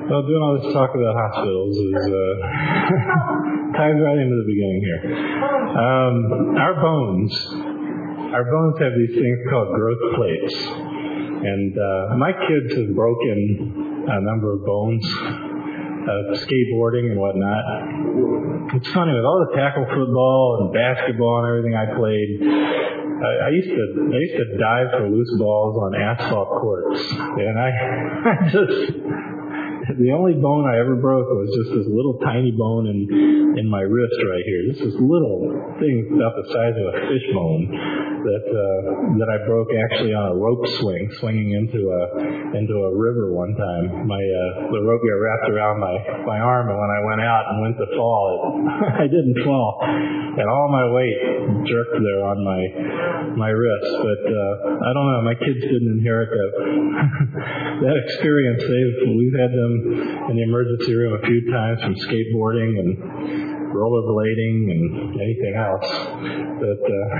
Well, doing all this talk about hospitals is ties right into the beginning here. Our bones have these things called growth plates, and my kids have broken a number of bones, skateboarding and whatnot. It's funny, with all the tackle football and basketball and everything I played, I used to dive for loose balls on asphalt courts, and I just. The only bone I ever broke was just this little tiny bone in my wrist right here. Just this little thing about the size of a fish bone that I broke actually on a rope swinging into a river one time. The rope got wrapped around my arm, and when I went out and went to fall, I didn't fall, and all my weight jerked there on my wrist. But I don't know. My kids didn't inherit that experience. We've had them in the emergency room a few times from skateboarding and rollerblading and anything else. But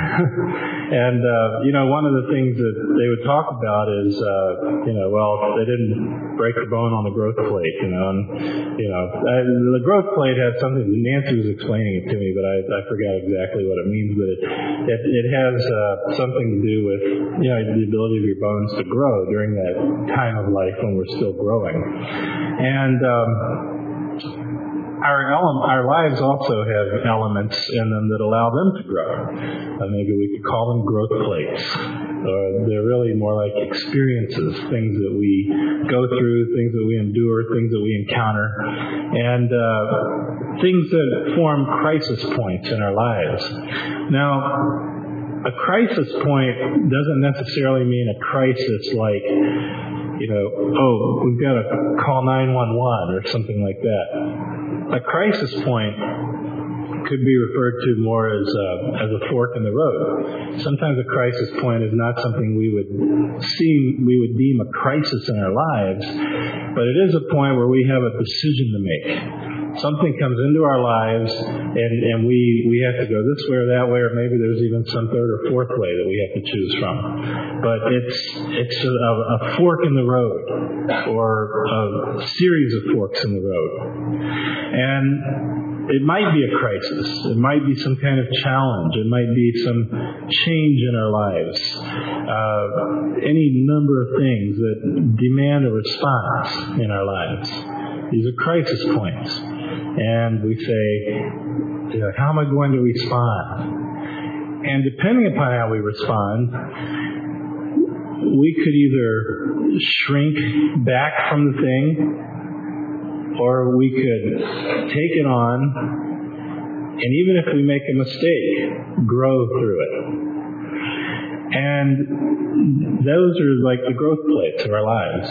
one of the things that they would talk about is they didn't break the bone on the growth plate, the growth plate had something. Nancy was explaining it to me, but I forgot exactly what it means. But it has something to do with the ability of your bones to grow during that time of life when we're still growing. And our lives also have elements in them that allow them to grow. Maybe we could call them growth plates. They're really more like experiences, things that we go through, things that we endure, things that we encounter, and things that form crisis points in our lives. Now, a crisis point doesn't necessarily mean a crisis like, we've got to call 911 or something like that. A crisis point could be referred to more as a fork in the road. Sometimes a crisis point is not something we would deem a crisis in our lives, but it is a point where we have a decision to make. Something comes into our lives, and we have to go this way or that way, or maybe there's even some third or fourth way that we have to choose from. But it's a fork in the road, or a series of forks in the road. And it might be a crisis. It might be some kind of challenge. It might be some change in our lives. Any number of things that demand a response in our lives. These are crisis points. And we say, how am I going to respond? And depending upon how we respond, we could either shrink back from the thing, or we could take it on, and even if we make a mistake, grow through it. And those are like the growth plates of our lives.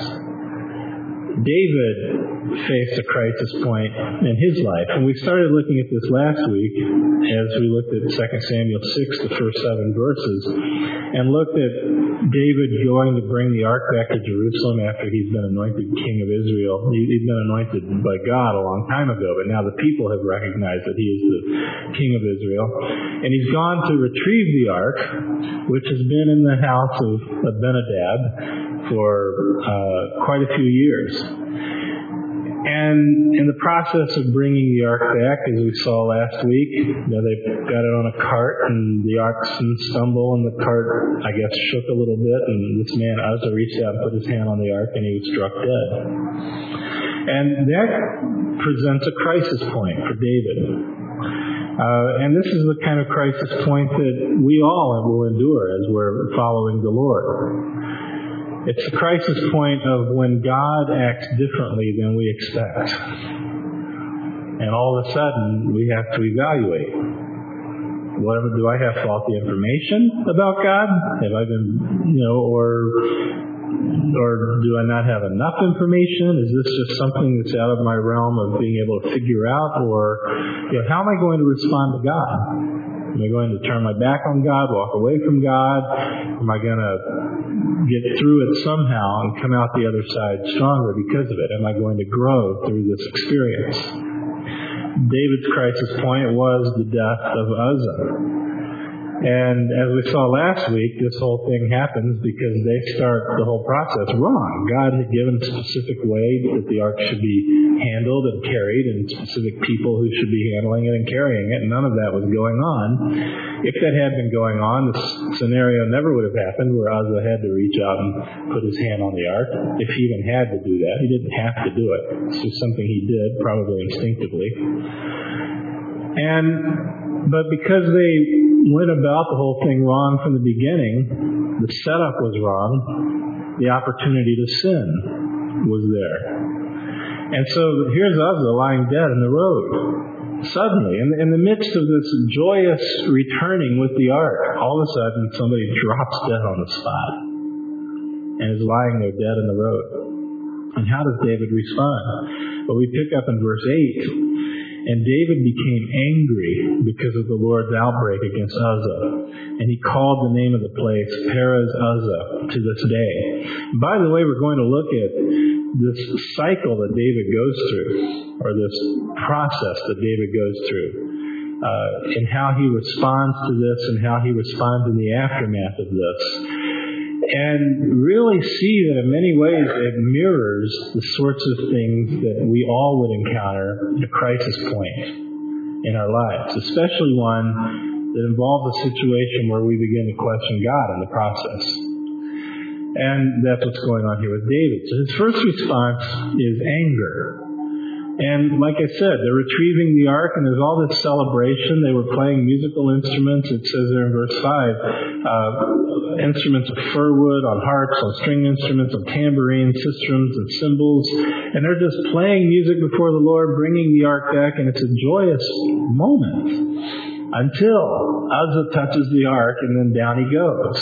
David faced a crisis point in his life. And we started looking at this last week as we looked at 2 Samuel 6, the first 7 verses, and looked at David going to bring the ark back to Jerusalem after he's been anointed king of Israel. He'd been anointed by God a long time ago, but now the people have recognized that he is the king of Israel. And he's gone to retrieve the ark, which has been in the house of Abinadab for quite a few years. And in the process of bringing the ark back, as we saw last week, they got it on a cart, and the oxen stumbled, and the cart, I guess, shook a little bit, and this man, Uzzah, reached out and put his hand on the ark, and he was struck dead. And that presents a crisis point for David. And this is the kind of crisis point that we all will endure as we're following the Lord. It's the crisis point of when God acts differently than we expect. And all of a sudden, we have to evaluate. Do I have faulty information about God? Have I been, or do I not have enough information? Is this just something that's out of my realm of being able to figure out? Or, how am I going to respond to God? Am I going to turn my back on God, walk away from God? Am I going to get through it somehow and come out the other side stronger because of it? Am I going to grow through this experience? David's crisis point was the death of Uzzah. And as we saw last week, this whole thing happens because they start the whole process wrong. God had given a specific way that the ark should be handled and carried, and specific people who should be handling it and carrying it, and none of that was going on. If that had been going on, this scenario never would have happened where Uzzah had to reach out and put his hand on the ark, if he even had to do that. He didn't have to do it. It's just something he did, probably instinctively. But because they went about the whole thing wrong from the beginning, the setup was wrong, the opportunity to sin was there. And so here's Uzzah lying dead in the road. Suddenly, in the midst of this joyous returning with the ark, all of a sudden somebody drops dead on the spot and is lying there dead in the road. And how does David respond? Well, we pick up in verse 8. And David became angry because of the Lord's outbreak against Uzzah. And he called the name of the place Perez Uzzah to this day. By the way, we're going to look at this cycle that David goes through, or this process that David goes through, and how he responds to this and how he responds in the aftermath of this. And really see that in many ways it mirrors the sorts of things that we all would encounter at a crisis point in our lives, especially one that involves a situation where we begin to question God in the process. And that's what's going on here with David. So his first response is anger. And like I said, they're retrieving the ark, and there's all this celebration. They were playing musical instruments. It says there in verse 5, instruments of fir wood, on harps, on string instruments, on tambourines, sistrums, and cymbals. And they're just playing music before the Lord, bringing the ark back, and it's a joyous moment until Uzzah touches the ark, and then down he goes.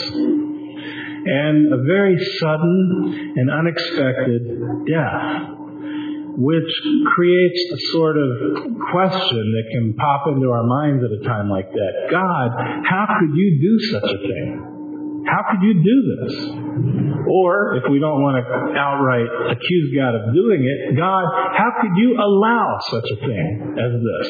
And a very sudden and unexpected death, which creates a sort of question that can pop into our minds at a time like that. God, how could you do such a thing? How could you do this? Or, if we don't want to outright accuse God of doing it, God, how could you allow such a thing as this?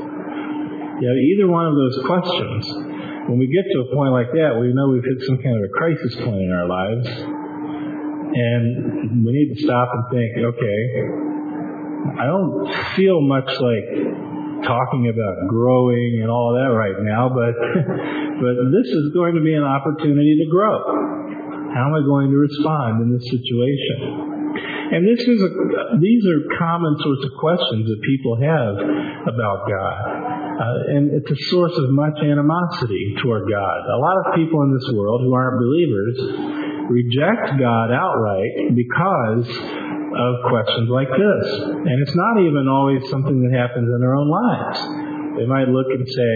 Either one of those questions. When we get to a point like that, we know we've hit some kind of a crisis point in our lives. And we need to stop and think, okay, I don't feel much like talking about growing and all of that right now, but this is going to be an opportunity to grow. How am I going to respond in this situation? And these are common sorts of questions that people have about God. And it's a source of much animosity toward God. A lot of people in this world who aren't believers reject God outright because of questions like this. And it's not even always something that happens in their own lives. They might look and say,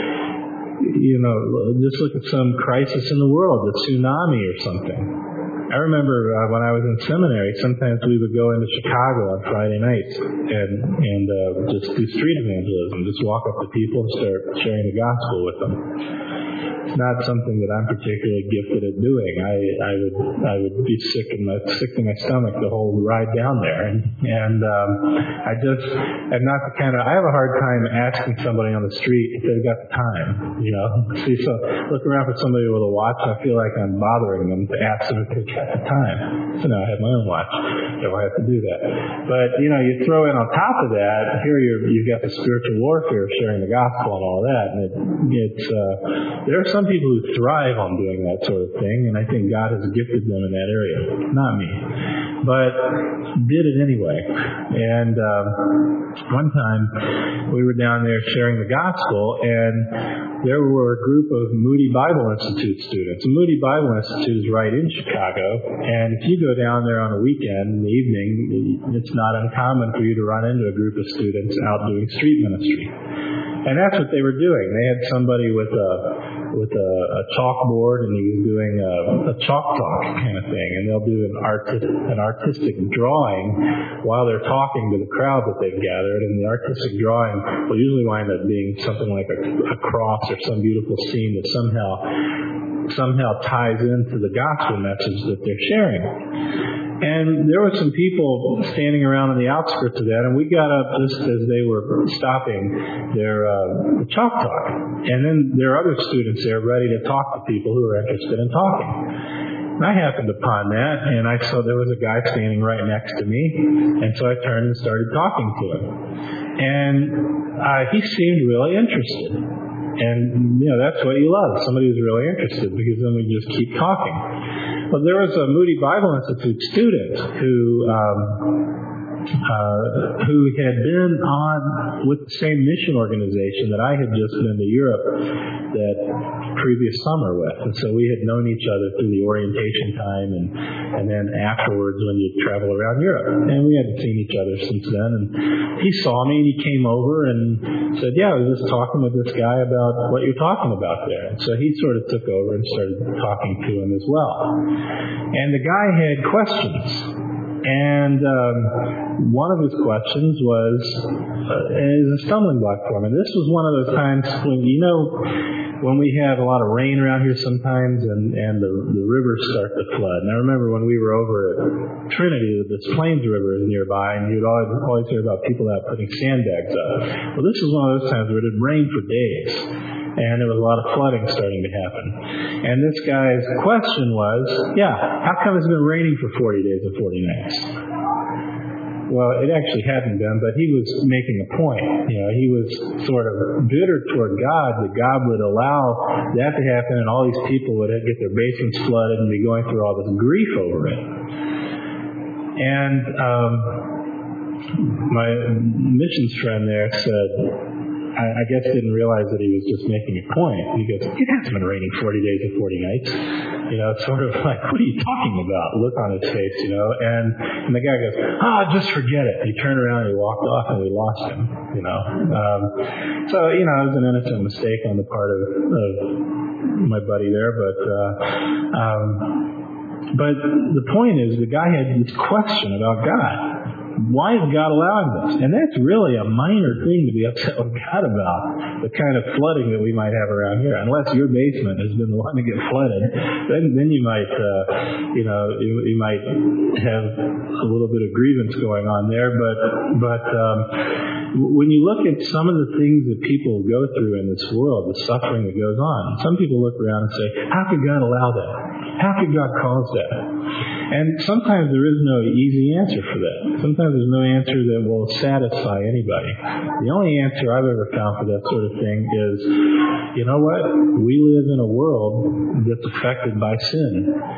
just look at some crisis in the world, a tsunami or something. I remember when I was in seminary, sometimes we would go into Chicago on Friday nights and just do street evangelism, just walk up to people and start sharing the gospel with them. It's not something that I'm particularly gifted at doing. I would be sick to my stomach the whole ride down there, and I have a hard time asking somebody on the street if they've got the time. So look around for somebody with a watch, and I feel like I'm bothering them to ask them if they've got the time. So now I have my own watch, so I have to do that. But you throw in on top of that, here you've got the spiritual warfare of sharing the gospel and all that, and there are some people who thrive on doing that sort of thing, and I think God has gifted them in that area. Not me. But did it anyway. And one time we were down there sharing the gospel, and there were a group of Moody Bible Institute students. And Moody Bible Institute is right in Chicago, and if you go down there on a weekend in the evening, it's not uncommon for you to run into a group of students out doing street ministry. And that's what they were doing. They had somebody with a chalkboard, and he was doing a chalk talk kind of thing. And they'll do an artistic drawing while they're talking to the crowd that they've gathered. And the artistic drawing will usually wind up being something like a cross or some beautiful scene that somehow ties into the gospel message that they're sharing. And there were some people standing around on the outskirts of that, and we got up just as they were stopping their chalk talk. And then there are other students there ready to talk to people who are interested in talking. And I happened upon that, and I saw there was a guy standing right next to me, and so I turned and started talking to him. And he seemed really interested. And, that's what you love, somebody who's really interested, because then we just keep talking. Well, there was a Moody Bible Institute student who had been on with the same mission organization that I had just been to Europe that previous summer with. And so we had known each other through the orientation time and then afterwards when you travel around Europe. And we hadn't seen each other since then. And he saw me and he came over and said, I was just talking with this guy about what you're talking about there. And so he sort of took over and started talking to him as well. And the guy had questions. And one of his questions was is a stumbling block for him. And this was one of those times when we have a lot of rain around here sometimes and the rivers start to flood. And I remember when we were over at Trinity, the Plains River is nearby, and you'd always hear about people out putting sandbags up. Well, this was one of those times where it had rained for days. And there was a lot of flooding starting to happen. And this guy's question was, how come it's been raining for 40 days and 40 nights? Well, it actually hadn't been, but he was making a point. He was sort of bitter toward God that God would allow that to happen and all these people would get their basements flooded and be going through all this grief over it. And my missions friend there said, I guess didn't realize that he was just making a point. He goes, it hasn't been raining 40 days and 40 nights. It's sort of like, what are you talking about? Look on his face, And the guy goes, just forget it. He turned around and he walked off and we lost him, So, it was an innocent mistake on the part of my buddy there. But the point is, the guy had this question about God. Why is God allowing this? And that's really a minor thing to be upset with God about, the kind of flooding that we might have around here. Unless your basement has been the one to get flooded, then you might, you might have a little bit of grievance going on there. But when you look at some of the things that people go through in this world, the suffering that goes on, some people look around and say, how could God allow that? How could God cause that? And sometimes there is no easy answer for that. Sometimes there's no answer that will satisfy anybody. The only answer I've ever found for that sort of thing is, you know what? We live in a world that's affected by sin.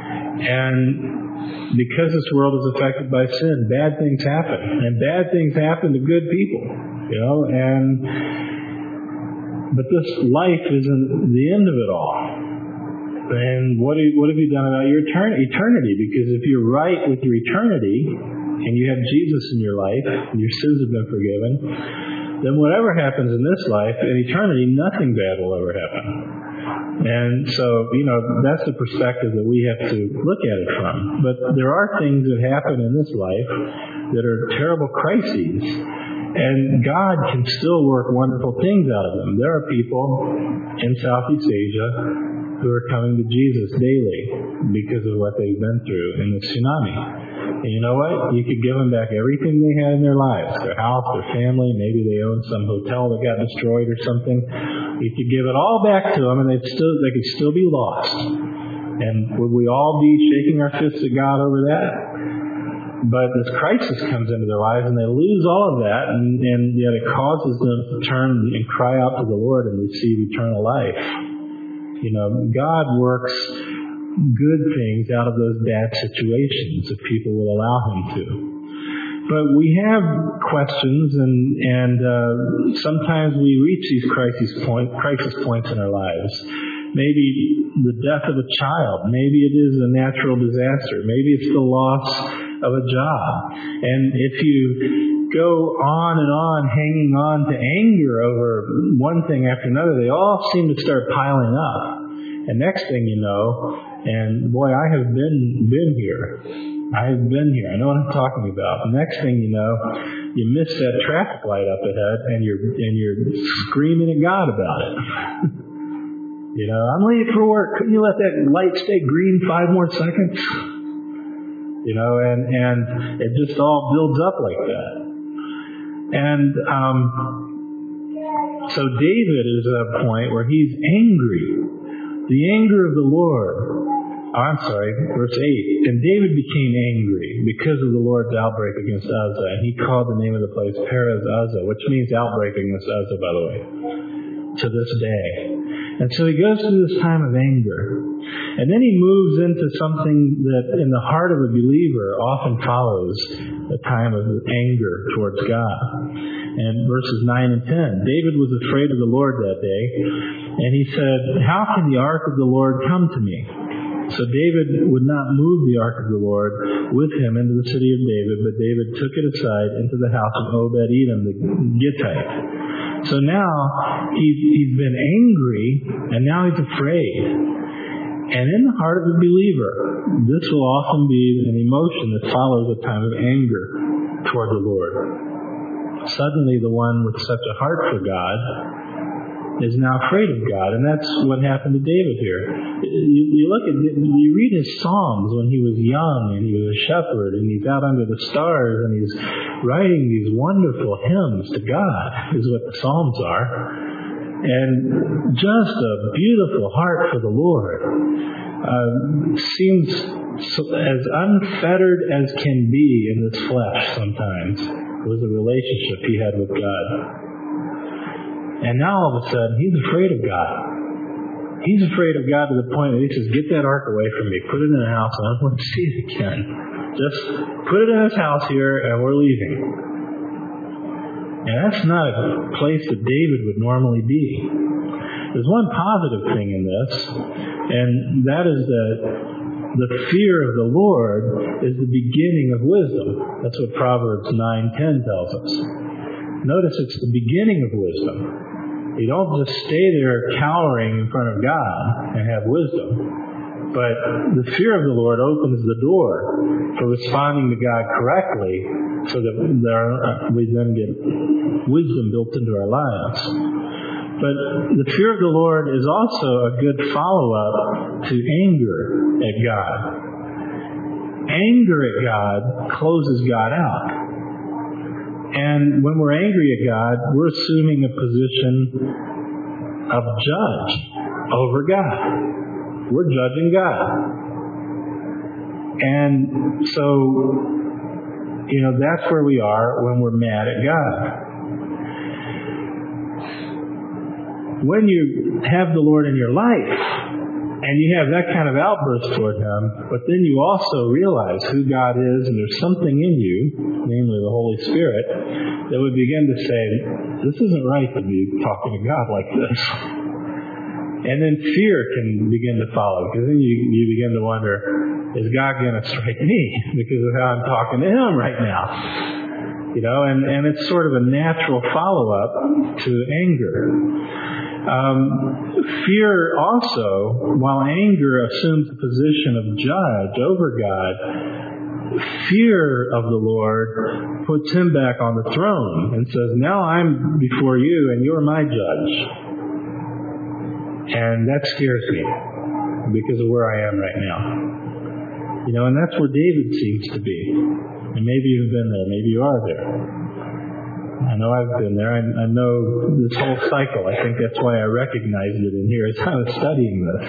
And because this world is affected by sin, bad things happen. And bad things happen to good people. But this life isn't the end of it all. And what have you done about your eternity? Because if you're right with your eternity, and you have Jesus in your life, and your sins have been forgiven, then whatever happens in this life, in eternity, nothing bad will ever happen. And so, that's the perspective that we have to look at it from. But there are things that happen in this life that are terrible crises, and God can still work wonderful things out of them. There are people in Southeast Asia who are coming to Jesus daily because of what they've been through in the tsunami. And you know what? You could give them back everything they had in their lives, their house, their family, maybe they owned some hotel that got destroyed or something. You could give it all back to them and they could still be lost. And would we all be shaking our fists at God over that? But this crisis comes into their lives and they lose all of that, and yet it causes them to turn and cry out to the Lord and receive eternal life. God works good things out of those bad situations if people will allow Him to. But we have questions, and sometimes we reach these crisis points in our lives. Maybe the death of a child. Maybe it is a natural disaster. Maybe it's the loss of a job. And if you go on and on, hanging on to anger over one thing after another, they all seem to start piling up. And next thing you know, and boy, I have been here. I have been here. I know what I'm talking about. The next thing you know, you miss that traffic light up ahead, and you're screaming at God about it. I'm late for work. Couldn't you let that light stay green 5 more seconds? and it just all builds up like that. And so David is at a point where he's angry. The anger of the Lord. Verse 8. And David became angry because of the Lord's outbreak against Uzzah, and he called the name of the place Perez Uzzah, which means outbreak against Uzzah, by the way, to this day. And so he goes through this time of anger. And then he moves into something that in the heart of a believer often follows a time of anger towards God. And verses 9 and 10, David was afraid of the Lord that day, and he said, "How can the ark of the Lord come to me?" So David would not move the ark of the Lord with him into the city of David, but David took it aside into the house of Obed-Edom the Gittite. So now he's been angry, and now he's afraid. And in the heart of a believer, this will often be an emotion that follows a time of anger toward the Lord. Suddenly the one with such a heart for God is now afraid of God, and that's what happened to David here. You read his Psalms when he was young, and he was a shepherd, and he's out under the stars, and he's writing these wonderful hymns to God, is what the Psalms are. And just a beautiful heart for the Lord. Seems as unfettered as can be in this flesh sometimes was the relationship he had with God. And now all of a sudden, he's afraid of God. He's afraid of God to the point that he says, "Get that ark away from me. Put it in a house. I don't want to see it again. Just put it in his house here, and we're leaving." And that's not a place that David would normally be. There's one positive thing in this, and that is that the fear of the Lord is the beginning of wisdom. That's what Proverbs 9:10 tells us. Notice it's the beginning of wisdom. You don't just stay there cowering in front of God and have wisdom. But the fear of the Lord opens the door for responding to God correctly so that we then get wisdom built into our lives. But the fear of the Lord is also a good follow-up to anger at God. Anger at God closes God out. And when we're angry at God, we're assuming a position of judge over God. We're judging God. And so, that's where we are when we're mad at God. When you have the Lord in your life, and you have that kind of outburst toward Him, but then you also realize who God is, and there's something in you, namely the Holy Spirit, that would begin to say, this isn't right to be talking to God like this. And then fear can begin to follow, because then you begin to wonder, is God going to strike me because of how I'm talking to Him right now? And it's sort of a natural follow-up to anger. Fear also, while anger assumes the position of judge over God, fear of the Lord puts Him back on the throne and says, now I'm before you and you're my judge. And that scares me because of where I am right now. And that's where David seems to be. And maybe you've been there, maybe you are there. I know I've been there. I know this whole cycle. I think that's why I recognized it in here as I was studying this.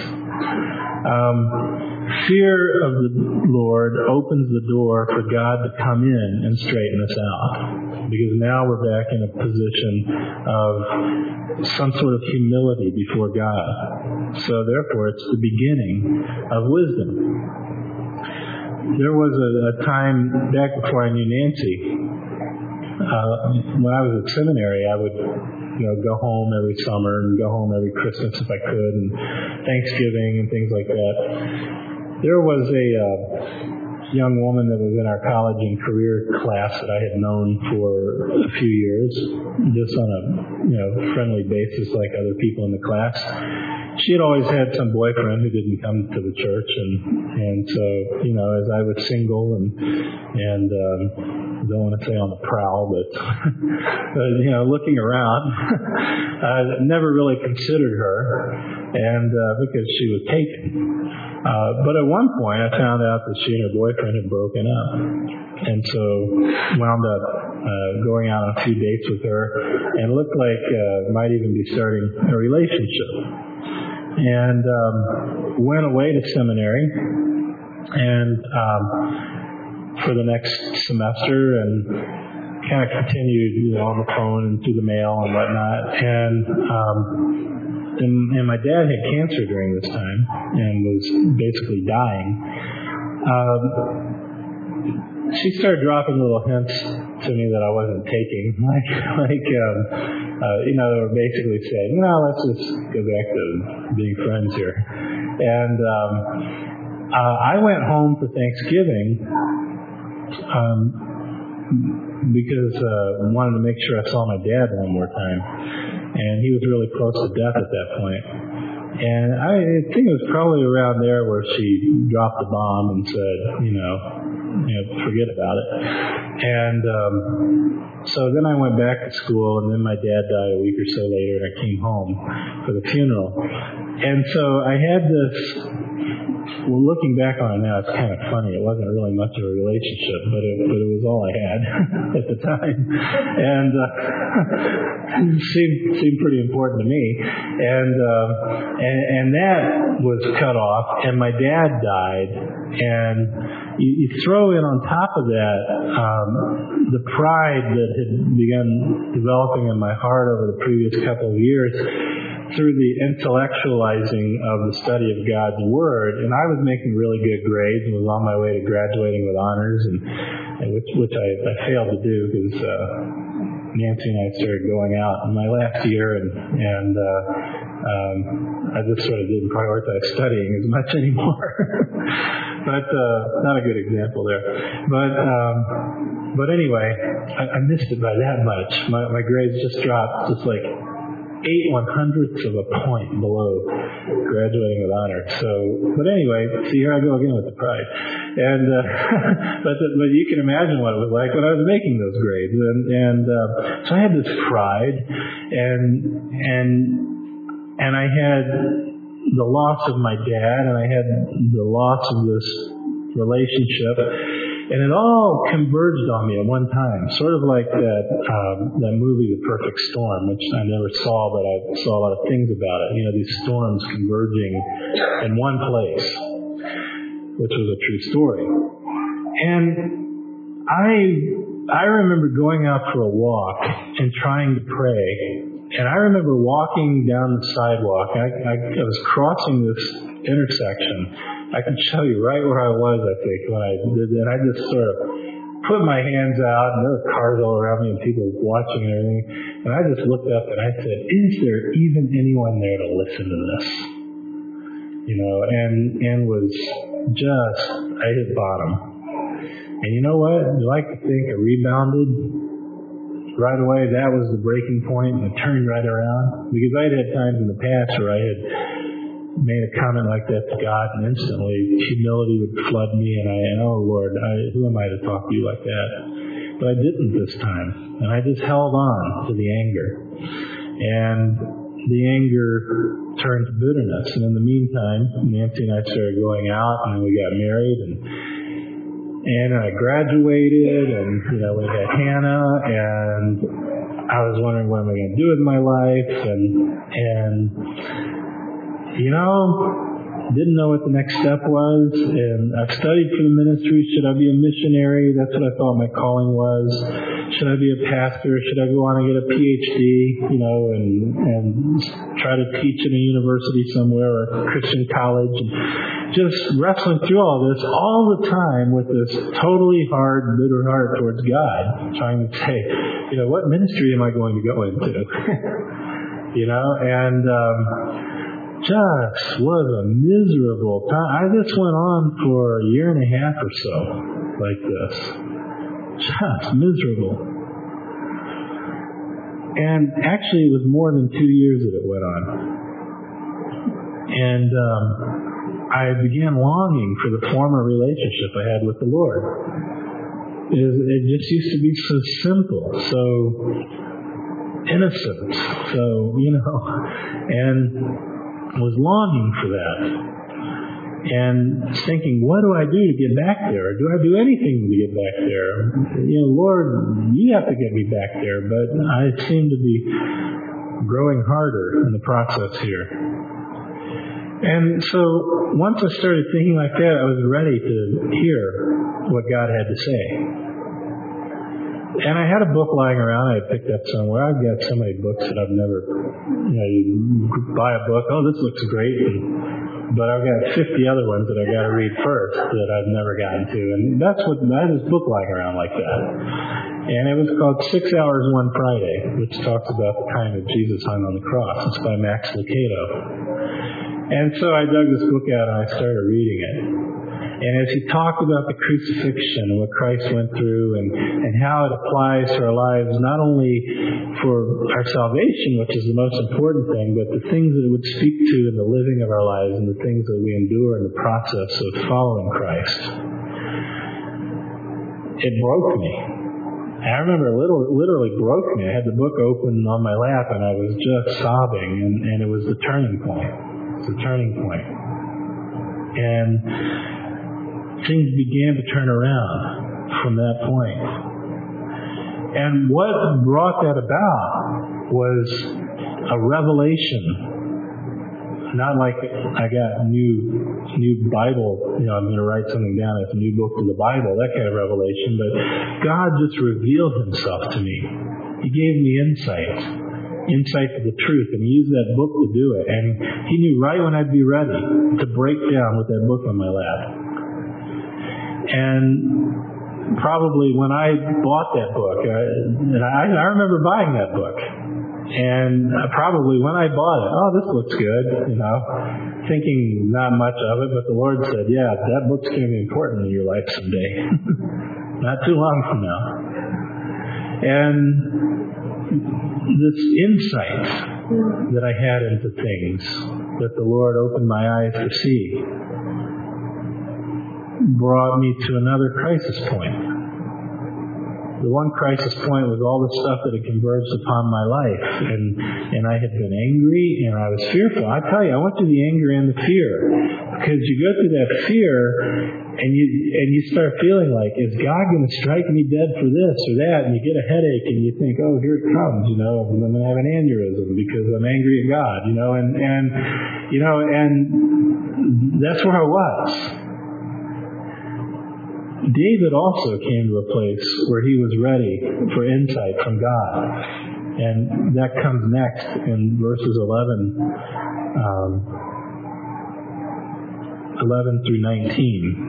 Fear of the Lord opens the door for God to come in and straighten us out. Because now we're back in a position of some sort of humility before God. So therefore, it's the beginning of wisdom. There was a time back before I knew Nancy. When I was at seminary, I would, go home every summer and go home every Christmas if I could, and Thanksgiving and things like that. There was a young woman that was in our college and career class that I had known for a few years, just on a friendly basis like other people in the class. she had always had some boyfriend who didn't come to the church, and so, as I was single and don't want to say on the prowl, but, looking around, I never really considered her, and because she was taken. But at one point, I found out that she and her boyfriend had broken up, and so wound up going out on a few dates with her, and looked like might even be starting a relationship. And went away to seminary, and for the next semester, and kind of continued, on the phone and through the mail and whatnot. And my dad had cancer during this time and was basically dying. She started dropping little hints to me that I wasn't taking, or basically saying, let's just go back to being friends here. And I went home for Thanksgiving because I wanted to make sure I saw my dad one more time. And he was really close to death at that point. And I think it was probably around there where she dropped the bomb and said, forget about it. And so then I went back to school, and then my dad died a week or so later, and I came home for the funeral. And so I had this, looking back on it now, it's kind of funny. It wasn't really much of a relationship, but it was all I had at the time. And it seemed pretty important to me. And that was cut off, and my dad died, and you throw in on top of that the pride that had begun developing in my heart over the previous couple of years through the intellectualizing of the study of God's Word, and I was making really good grades and was on my way to graduating with honors, and which I failed to do because Nancy and I started going out in my last year, and I just sort of didn't prioritize studying as much anymore. But not a good example there. But anyway, I missed it by that much. My grades just dropped just like 0.08 of a point below graduating with honor. But anyway, see, here I go again with the pride. And but you can imagine what it was like when I was making those grades. And so I had this pride, and I had the loss of my dad, and I had the loss of this relationship, and it all converged on me at one time, sort of like that movie, The Perfect Storm, which I never saw, but I saw a lot of things about it. These storms converging in one place, which was a true story. And I remember going out for a walk and trying to pray. And I remember walking down the sidewalk. I was crossing this intersection. I can show you right where I was, I think, when I did that. I just sort of put my hands out, and there were cars all around me and people watching and everything. And I just looked up and I said, is there even anyone there to listen to this? And was just, I hit bottom. And you know what? I'd like to think I rebounded. Right away, that was the breaking point, and it turned right around. Because I had times in the past where I had made a comment like that to God, and instantly humility would flood me, and oh Lord, who am I to talk to you like that? But I didn't this time, and I just held on to the anger. And the anger turned to bitterness. And in the meantime, Nancy and I started going out, and we got married, and I graduated, and we had Hannah, and I was wondering what am I going to do with my life, and didn't know what the next step was. And I studied for the ministry. Should I be a missionary? That's what I thought my calling was. Should I be a pastor? Should I go on and get a PhD? And try to teach in a university somewhere or a Christian college? Just wrestling through all this all the time with this totally hard, bitter heart towards God, trying to say, what ministry am I going to go into? Just was a miserable time. I just went on for a year and a half or so like this. Just miserable. And actually it was more than 2 years that it went on. And I began longing for the former relationship I had with the Lord. It just used to be so simple, so innocent, so, and was longing for that. And thinking, what do I do to get back there? Do I do anything to get back there? Lord, you have to get me back there. But I seem to be growing harder in the process here. And so once I started thinking like that, I was ready to hear what God had to say. And I had a book lying around I had picked up somewhere. I've got so many books that I've never, you buy a book, oh, this looks great. But I've got 50 other ones that I've got to read first that I've never gotten to. And I had this book lying around like that. And it was called 6 Hours One Friday, which talks about the time that Jesus hung on the cross. It's by Max Lucado. And so I dug this book out and I started reading it. And as he talked about the crucifixion and what Christ went through and how it applies to our lives, not only for our salvation, which is the most important thing, but the things that it would speak to in the living of our lives and the things that we endure in the process of following Christ, it broke me. I remember it literally broke me. I had the book open on my lap and I was just sobbing, and it was the turning point. It's a turning point. And things began to turn around from that point. And what brought that about was a revelation. Not like I got new Bible, I'm going to write something down as a new book to the Bible, that kind of revelation, but God just revealed himself to me. He gave me insight to the truth, and he used that book to do it. And he knew right when I'd be ready to break down with that book on my lap. And probably when I bought that book, I remember buying that book. And probably when I bought it, oh, this looks good, thinking not much of it, but the Lord said, yeah, that book's going to be important in your life someday. Not too long from now. And this insight that I had into things that the Lord opened my eyes to see brought me to another crisis point. The one crisis point was all the stuff that had converged upon my life. And I had been angry and I was fearful. I tell you, I went through the anger and the fear. Because you go through that fear and you start feeling like, is God going to strike me dead for this or that? And you get a headache and you think, oh, here it comes, I'm going to have an aneurysm because I'm angry at God, and that's where I was. David also came to a place where he was ready for insight from God. And that comes next in verses 11 through 19.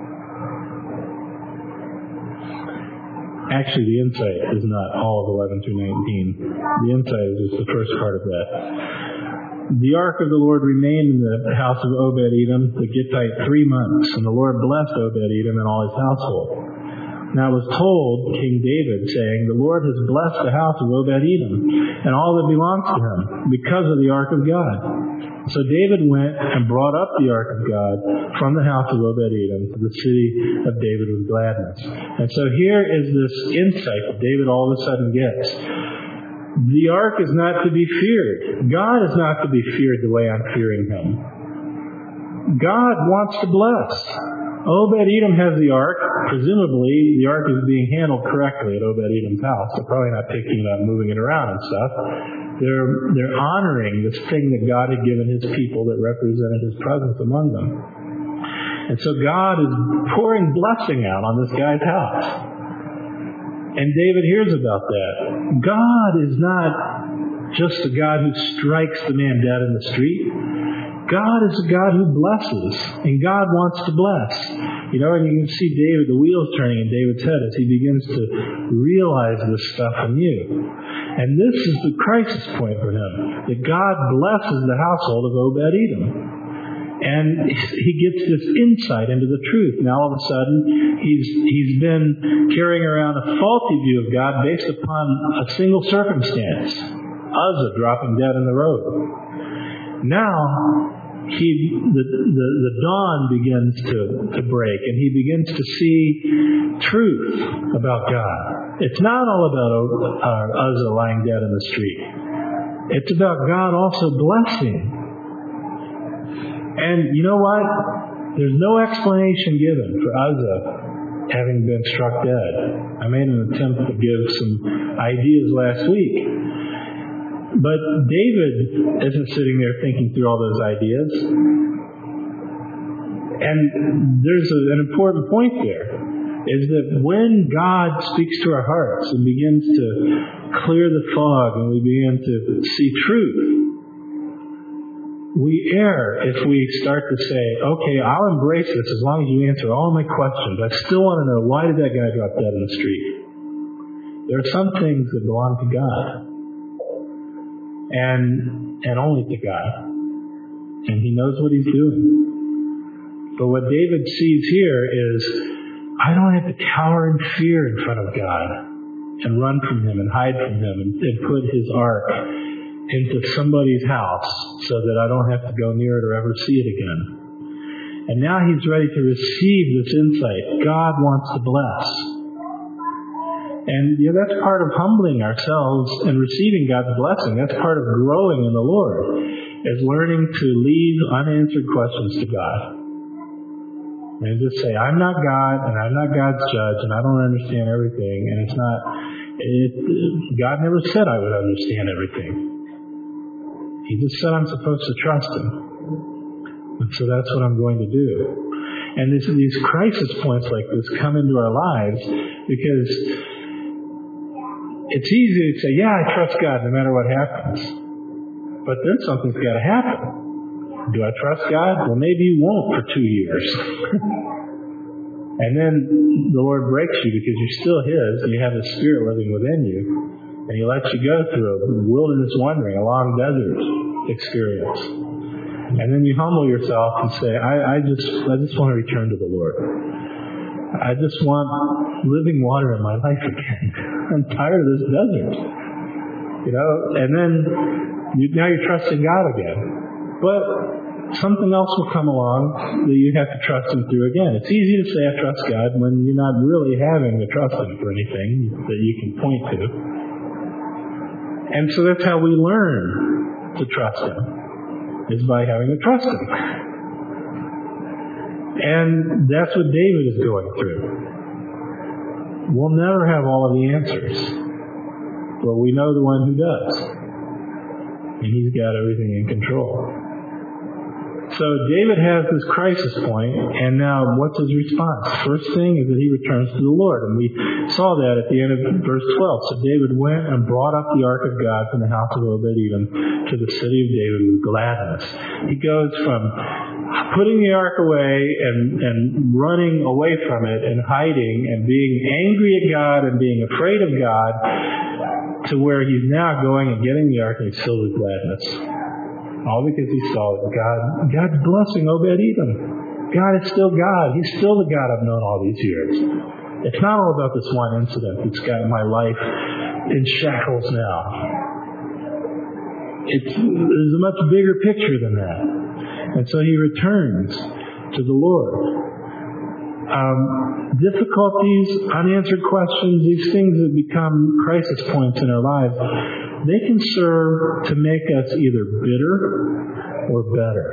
Actually, the insight is not all of 11 through 19. The insight is just the first part of that. The ark of the Lord remained in the house of Obed-Edom the Gittite 3 months, and the Lord blessed Obed-Edom and all his household. Now it was told King David, saying, the Lord has blessed the house of Obed-Edom and all that belongs to him because of the ark of God. So David went and brought up the ark of God from the house of Obed-Edom to the city of David with gladness. And so here is this insight that David all of a sudden gets. The ark is not to be feared. God is not to be feared the way I'm fearing him. God wants to bless. Obed-Edom has the ark. Presumably, the ark is being handled correctly at Obed-Edom's house. They're probably not picking it up, moving it around and stuff. They're honoring this thing that God had given his people that represented his presence among them. And so God is pouring blessing out on this guy's house. And David hears about that. God is not just a God who strikes the man dead in the street. God is a God who blesses, and God wants to bless. And you can see David, the wheels turning in David's head as he begins to realize this stuff anew. And this is the crisis point for him, that God blesses the household of Obed-Edom. And he gets this insight into the truth. Now all of a sudden, he's been carrying around a faulty view of God based upon a single circumstance. Uzzah dropping dead in the road. Now, the dawn begins to break, and he begins to see truth about God. It's not all about Uzzah lying dead in the street. It's about God also blessing. And you know what? There's no explanation given for Uzzah having been struck dead. I made an attempt to give some ideas last week. But David isn't sitting there thinking through all those ideas. And there's an important point there, is that when God speaks to our hearts and begins to clear the fog and we begin to see truth, we err if we start to say, okay, I'll embrace this as long as you answer all my questions. I still want to know, why did that guy drop dead in the street? There are some things that belong to God. And only to God. And he knows what he's doing. But what David sees here is, I don't have to cower in fear in front of God and run from him and hide from him and put his ark into somebody's house so that I don't have to go near it or ever see it again. And now he's ready to receive this insight. God wants to bless. And that's part of humbling ourselves and receiving God's blessing. That's part of growing in the Lord, is learning to leave unanswered questions to God. And just say, I'm not God, and I'm not God's judge, and I don't understand everything. And God never said I would understand everything. He just said I'm supposed to trust Him. And so that's what I'm going to do. And these crisis points like this come into our lives because it's easy to say, yeah, I trust God no matter what happens. But then something's got to happen. Do I trust God? Well, maybe you won't for 2 years. And then the Lord breaks you because you're still His and you have His Spirit living within you. And He lets you go through a wilderness wandering, a long desert experience. And then you humble yourself and say, I just want to return to the Lord. I just want living water in my life again. I'm tired of this desert. And then now you're trusting God again. But something else will come along that you have to trust Him through again. It's easy to say I trust God when you're not really having to trust Him for anything that you can point to. And so that's how we learn to trust Him, is by having to trust Him. And that's what David is going through. We'll never have all of the answers, but we know the one who does. And He's got everything in control. So David has this crisis point, and now what's his response? First thing is that he returns to the Lord, and we saw that at the end of verse 12. So David went and brought up the ark of God from the house of Obed-Edom to the city of David with gladness. He goes from putting the ark away and running away from it and hiding and being angry at God and being afraid of God to where he's now going and getting the ark and he's filled with gladness. All because he saw that God's blessing Obed-Edom. God is still God. He's still the God I've known all these years. It's not all about this one incident that's got my life in shackles now. There's a much bigger picture than that. And so he returns to the Lord. Difficulties, unanswered questions, these things that become crisis points in our lives, they can serve to make us either bitter or better.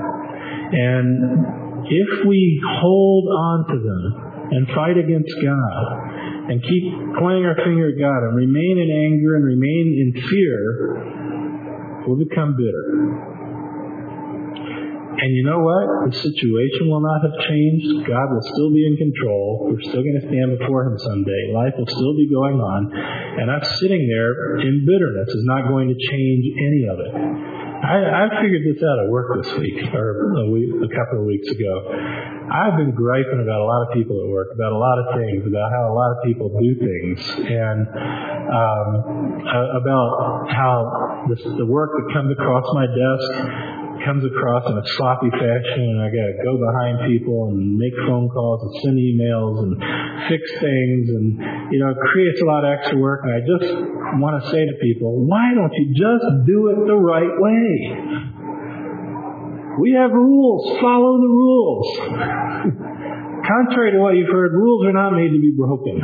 And if we hold on to them and fight against God and keep pointing our finger at God and remain in anger and remain in fear, we'll become bitter. And you know what? The situation will not have changed. God will still be in control. We're still going to stand before Him someday. Life will still be going on. And us sitting there in bitterness is not going to change any of it. I figured this out at work this week, or a couple of weeks ago. I've been griping about a lot of people at work, about a lot of things, about how a lot of people do things, and about how the work that comes across my desk comes across in a sloppy fashion, and I got to go behind people and make phone calls and send emails and fix things, and it creates a lot of extra work. And I just want to say to people, why don't you just do it the right way? We have rules. Follow the rules. Contrary to what you've heard, rules are not made to be broken.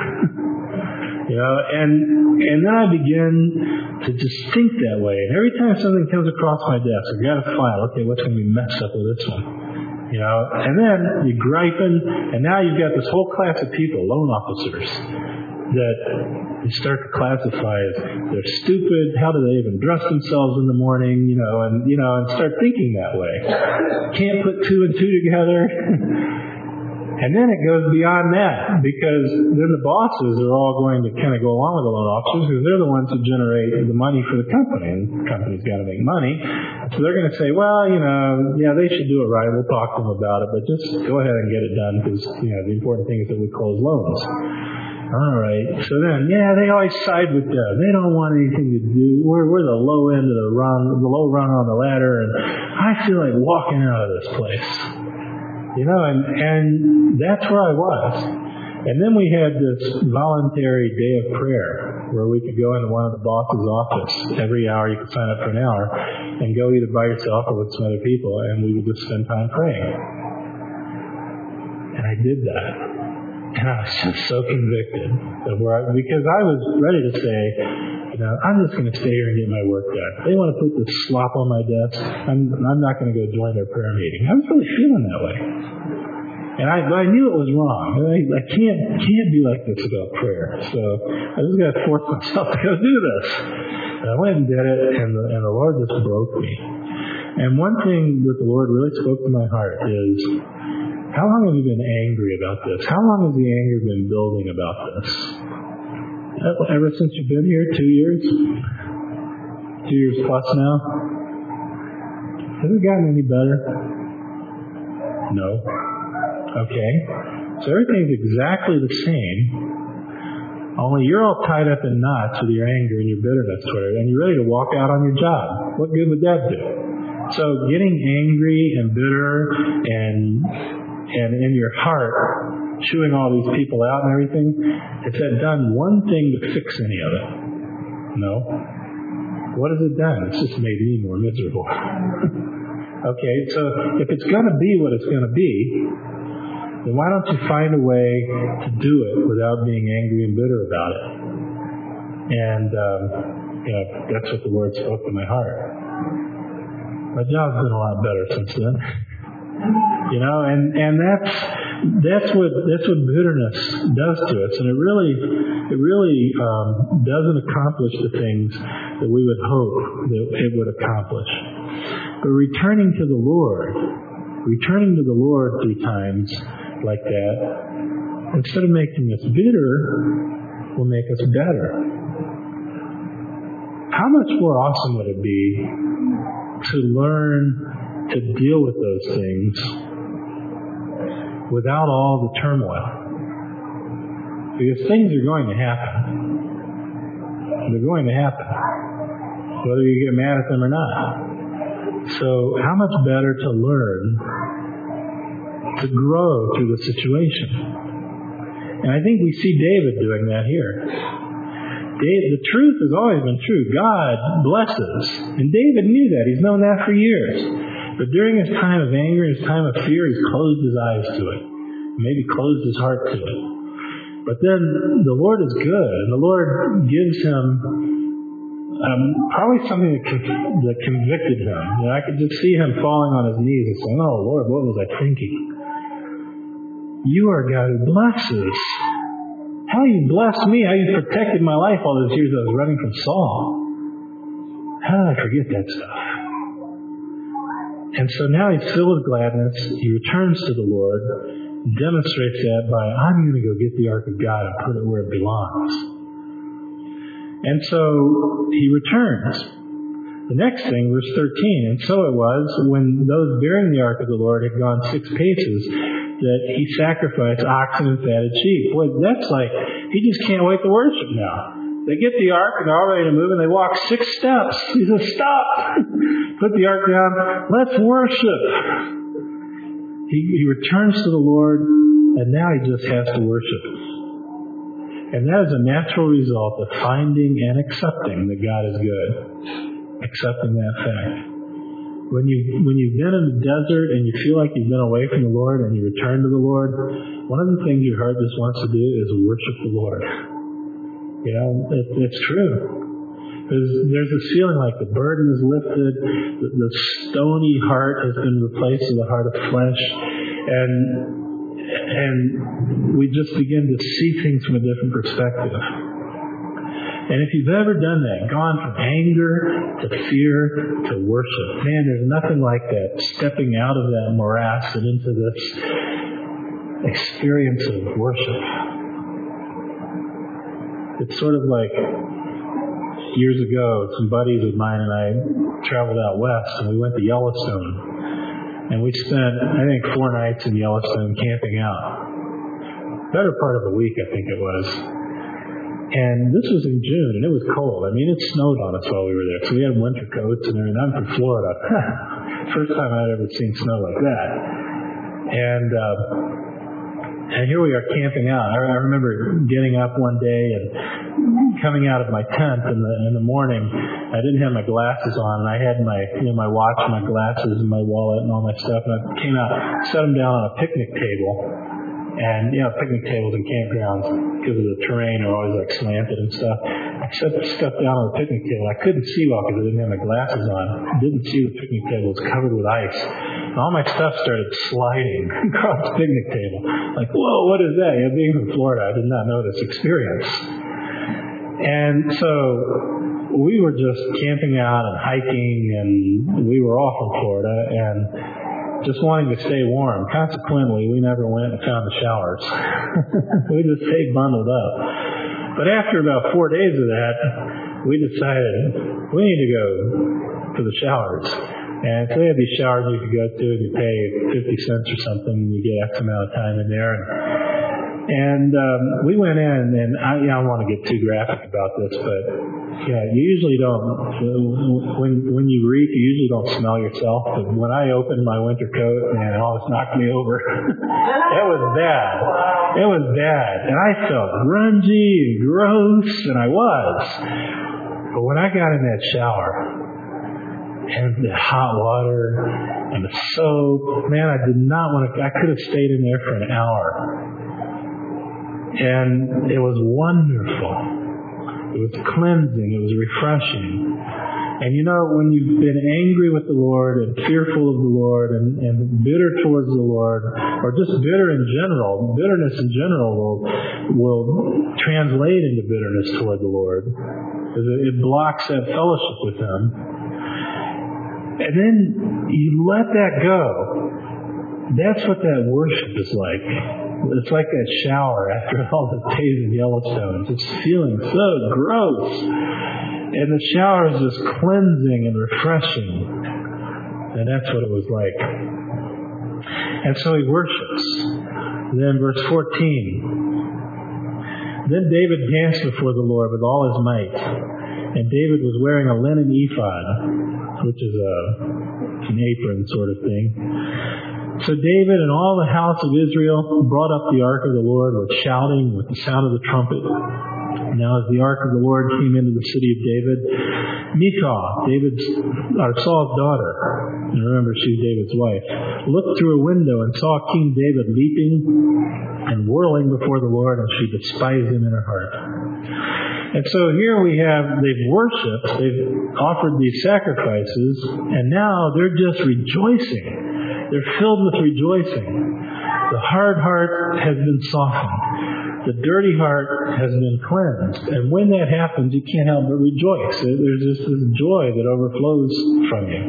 And then I begin to just think that way. And every time something comes across my desk, I've got a file. Okay, what's going to be messed up with this one? And then you're griping, and now you've got this whole class of people, loan officers, that you start to classify as they're stupid. How do they even dress themselves in the morning? And start thinking that way. Can't put two and two together. And then it goes beyond that, because then the bosses are all going to kind of go along with the loan officers, because they're the ones who generate the money for the company, and the company's got to make money. So they're going to say, well, they should do it right. We'll talk to them about it, but just go ahead and get it done, because the important thing is that we close loans. All right. So then, they always side with them. They don't want anything to do. We're the low end of the low rung on the ladder, and I feel like walking out of this place. And that's where I was. And then we had this voluntary day of prayer where we could go into one of the boss's office. Every hour you could sign up for an hour and go either by yourself or with some other people, and we would just spend time praying. And I did that. And I was just so convicted of because I was ready to say, I'm just going to stay here and get my work done. They want to put this slop on my desk. I'm not going to go join their prayer meeting. I was really feeling that way. And I knew it was wrong. I can't be like this about prayer. So I just got to force myself to go do this. And I went and did it, and the Lord just broke me. And one thing that the Lord really spoke to my heart is, how long have you been angry about this? How long has the anger been building about this? Ever since you've been here? 2 years? 2 years plus now? Has it gotten any better? No. Okay. So everything's exactly the same, only you're all tied up in knots with your anger and your bitterness toward it, and you're ready to walk out on your job. What good would that do? So getting angry and bitter and in your heart, chewing all these people out and everything, has that done one thing to fix any of it? No. What has it done? It's just made me more miserable. Okay, so if it's going to be what it's going to be, then why don't you find a way to do it without being angry and bitter about it? And, that's what the Lord spoke to my heart. My job's been a lot better since then. And that's what bitterness does to us, and it really doesn't accomplish the things that we would hope that it would accomplish. But returning to the Lord through times like that, instead of making us bitter, will make us better. How much more awesome would it be to learn to deal with those things without all the turmoil? Because things are going to happen. They're going to happen, whether you get mad at them or not. So how much better to learn to grow through the situation. And I think we see David doing that here. The truth has always been true. God blesses. And David knew that. He's known that for years. But during his time of anger, his time of fear, he's closed his eyes to it. Maybe closed his heart to it. But then the Lord is good. And the Lord gives him probably something that convicted him. I could just see him falling on his knees and saying, "Oh, Lord, what was I thinking? You are a God who blesses. How you blessed me, how you protected my life all those years I was running from Saul. How did I forget that stuff?" And so now he's filled with gladness. He returns to the Lord, demonstrates that by, I'm going to go get the Ark of God and put it where it belongs. And so he returns. The next thing, verse 13, and so it was when those bearing the Ark of the Lord had gone 6 paces, that he sacrificed oxen and fatted sheep. Boy, that's like, he just can't wait to worship now. They get the ark and they're all ready to move, and they walk 6 steps. He says, "Stop! Put the ark down. Let's worship." He returns to the Lord, and now he just has to worship. And that is a natural result of finding and accepting that God is good. Accepting that fact. When you've been in the desert and you feel like you've been away from the Lord and you return to the Lord, one of the things your heart just wants to do is worship the Lord. It's true. There's this feeling like the burden is lifted, the stony heart has been replaced with a heart of flesh, and we just begin to see things from a different perspective. And if you've ever done that, gone from anger to fear to worship, man, there's nothing like that, stepping out of that morass and into this experience of worship. It's sort of like years ago, some buddies of mine and I traveled out west and we went to Yellowstone. And we spent, I think, 4 nights in Yellowstone camping out. Better part of a week, I think it was. And this was in June, and it was cold. I mean, it snowed on us while we were there. So we had winter coats and everything. I'm from Florida. First time I'd ever seen snow like that. And here we are camping out. I remember getting up one day and coming out of my tent in the morning. I didn't have my glasses on, and I had my watch, my glasses, and my wallet, and all my stuff. And I came out, set them down on a picnic table. And, picnic tables and campgrounds, because of the terrain, are always like slanted and stuff. I set the stuff down on the picnic table. I couldn't see well because I didn't have my glasses on. I didn't see the picnic table. It was covered with ice. And all my stuff started sliding across the picnic table. Like, whoa, what is that? Being from Florida, I did not know this experience. And so we were just camping out and hiking, and we were all from Florida, and just wanting to stay warm. Consequently, we never went and found the showers. We just stayed bundled up. But after about 4 days of that, we decided we need to go to the showers. And so they had these showers you could go to, and you pay 50 cents or something, and you get X amount of time in there. And we went in, and I don't want to get too graphic about this, but you usually don't, when you reek, you usually don't smell yourself. But when I opened my winter coat, man, it almost knocked me over. It was bad. It was bad. And I felt grungy and gross, and I was. But when I got in that shower, and the hot water, and the soap, man, I could have stayed in there for an hour. And it was wonderful. It was cleansing. It was refreshing. And when you've been angry with the Lord and fearful of the Lord and bitter towards the Lord, or just bitter in general, bitterness in general will translate into bitterness toward the Lord. Because it blocks that fellowship with Him. And then you let that go. That's what that worship is like. It's like that shower after all the days in Yellowstone. Just feeling so gross. And the shower is just cleansing and refreshing. And that's what it was like. And so he worships. Then verse 14. Then David danced before the Lord with all his might. And David was wearing a linen ephod, which is an apron sort of thing. So David and all the house of Israel brought up the ark of the Lord with shouting, with the sound of the trumpet. Now as the ark of the Lord came into the city of David, Michal, Saul's daughter, and remember she's David's wife, looked through a window and saw King David leaping and whirling before the Lord, and she despised him in her heart. And so here they've worshipped, they've offered these sacrifices, and now they're just rejoicing. They're filled with rejoicing. The hard heart has been softened. The dirty heart has been cleansed. And when that happens, you can't help but rejoice. There's just this joy that overflows from you.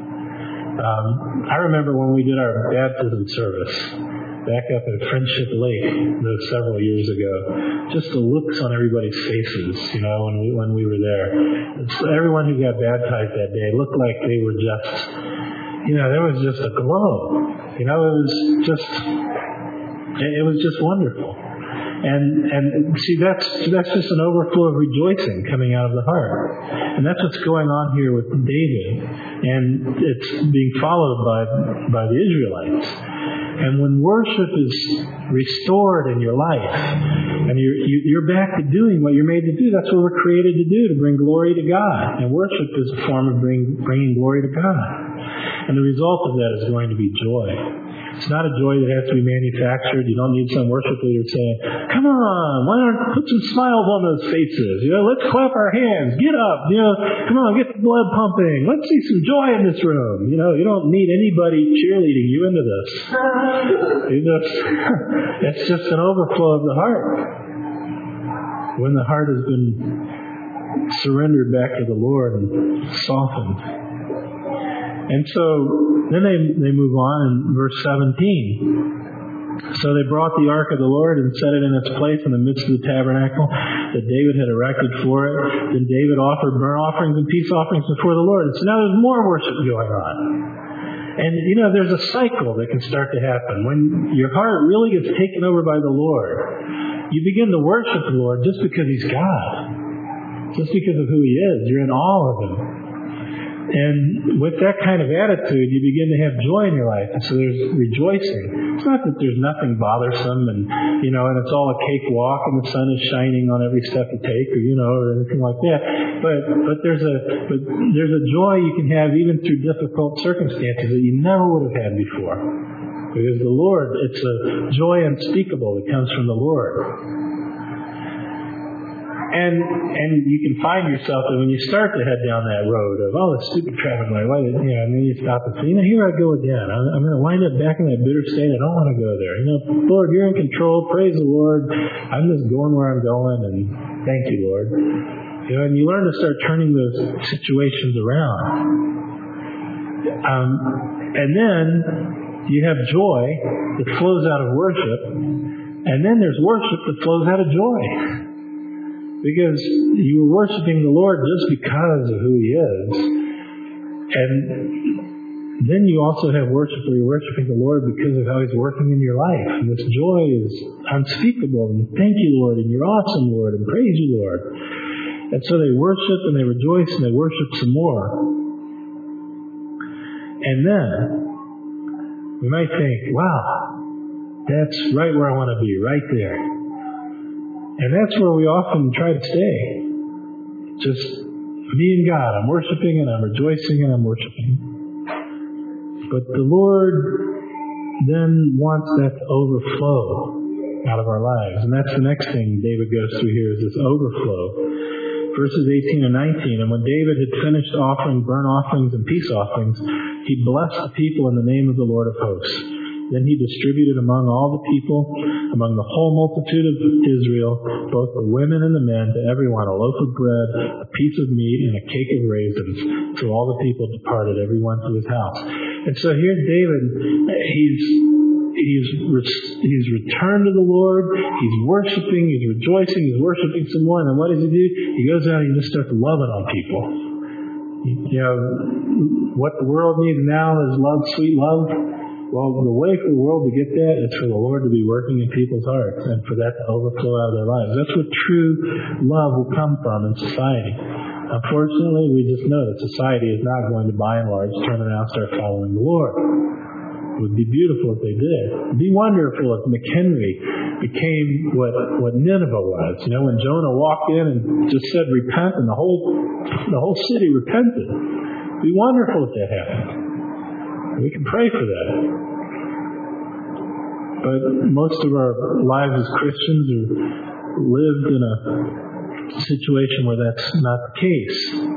I remember when we did our baptism service back up at Friendship Lake several years ago. Just the looks on everybody's faces, when we were there. So everyone who got baptized that day looked like they were just, there was just a glow. It was just wonderful. And see, that's just an overflow of rejoicing coming out of the heart. And that's what's going on here with David. And it's being followed by the Israelites. And when worship is restored in your life, and you're back to doing what you're made to do, that's what we're created to do, to bring glory to God. And worship is a form of bringing glory to God. And the result of that is going to be joy. It's not a joy that has to be manufactured. You don't need some worship leader saying, come on, why not put some smiles on those faces? Let's clap our hands. Get up. Come on, get the blood pumping. Let's see some joy in this room. You don't need anybody cheerleading you into this. It's just an overflow of the heart. When the heart has been surrendered back to the Lord and softened. And so then they move on in verse 17. So they brought the ark of the Lord and set it in its place in the midst of the tabernacle that David had erected for it. Then David offered burnt offerings and peace offerings before the Lord. And so now there's more worship going on. And there's a cycle that can start to happen. When your heart really gets taken over by the Lord, you begin to worship the Lord just because He's God. Just because of who He is. You're in awe of Him. And with that kind of attitude, you begin to have joy in your life. And so there's rejoicing. It's not that there's nothing bothersome and it's all a cakewalk and the sun is shining on every step you take or anything like that. But there's a joy you can have even through difficult circumstances that you never would have had before. Because the Lord, it's a joy unspeakable that comes from the Lord. And you can find yourself that when you start to head down that road of, this stupid traffic light, and then you stop and say, here I go again. I'm going to wind up back in that bitter state. I don't want to go there. Lord, you're in control. Praise the Lord. I'm just going where I'm going, and thank you, Lord. And you learn to start turning those situations around. And then you have joy that flows out of worship, and then there's worship that flows out of joy. Because you were worshiping the Lord just because of who He is. And then you also have worship where you're worshiping the Lord because of how He's working in your life. And this joy is unspeakable. And thank you, Lord, and you're awesome, Lord, and praise you, Lord. And so they worship and they rejoice and they worship some more. And then we might think, wow, that's right where I want to be, right there. And that's where we often try to stay. Just me and God. I'm worshiping and I'm rejoicing and I'm worshiping. But the Lord then wants that to overflow out of our lives. And that's the next thing David goes through here is this overflow. Verses 18 and 19. And when David had finished offering burnt offerings and peace offerings, he blessed the people in the name of the Lord of hosts. Then he distributed among all the people, among the whole multitude of Israel, both the women and the men, to everyone a loaf of bread, a piece of meat, and a cake of raisins. So all the people departed, everyone to his house. And so here David, he's returned to the Lord. He's worshiping. He's rejoicing. He's worshiping some more. And then what does he do? He goes out and he just starts loving on people. What the world needs now is love, sweet love. Well, the way for the world to get that is for the Lord to be working in people's hearts and for that to overflow out of their lives. That's what true love will come from in society. Unfortunately, we just know that society is not going to, by and large, turn around and start following the Lord. It would be beautiful if they did. It would be wonderful if McHenry became what Nineveh was. When Jonah walked in and just said, repent, and the whole city repented. It would be wonderful if that happened. We can pray for that. But most of our lives as Christians are lived in a situation where that's not the case.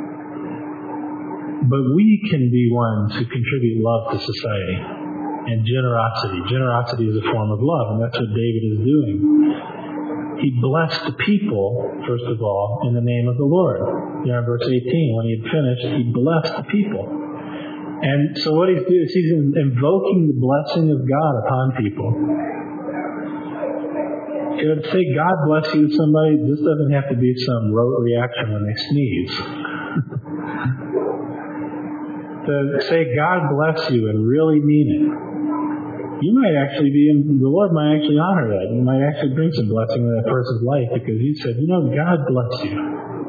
But we can be ones who contribute love to society and generosity. Generosity is a form of love, and that's what David is doing. He blessed the people, first of all, in the name of the Lord. There in verse 18, when he had finished, he blessed the people. And so what he's doing is he's invoking the blessing of God upon people. To say God bless you to somebody, this doesn't have to be some rote reaction when they sneeze. To say God bless you and really mean it, you might actually the Lord might actually honor that. You might actually bring some blessing in that person's life because He said, God bless you.